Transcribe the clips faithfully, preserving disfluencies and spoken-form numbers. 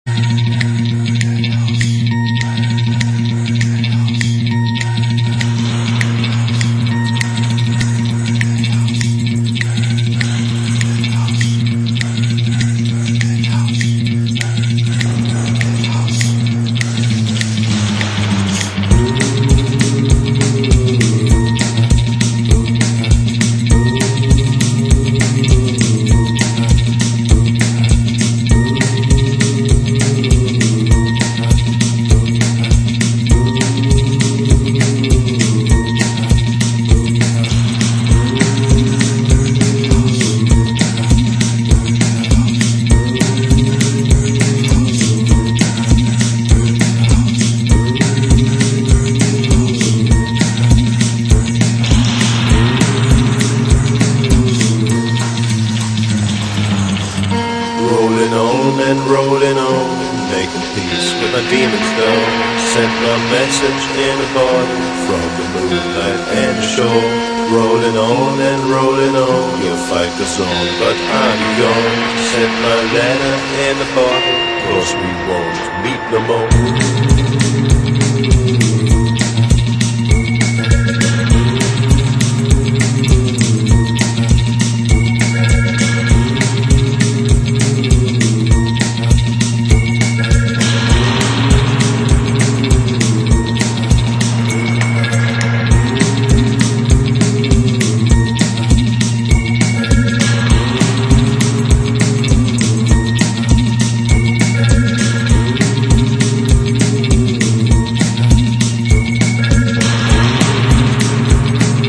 Rolling on and rolling on, making peace with my demons though. Sent my message in a bottle from the moonlight and the shore. Rolling on and rolling on, your fight goes on, but I'm gone. Sent my letter in a bottle, cause we won't meet no more.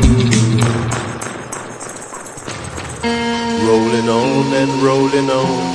Rolling on and rolling on,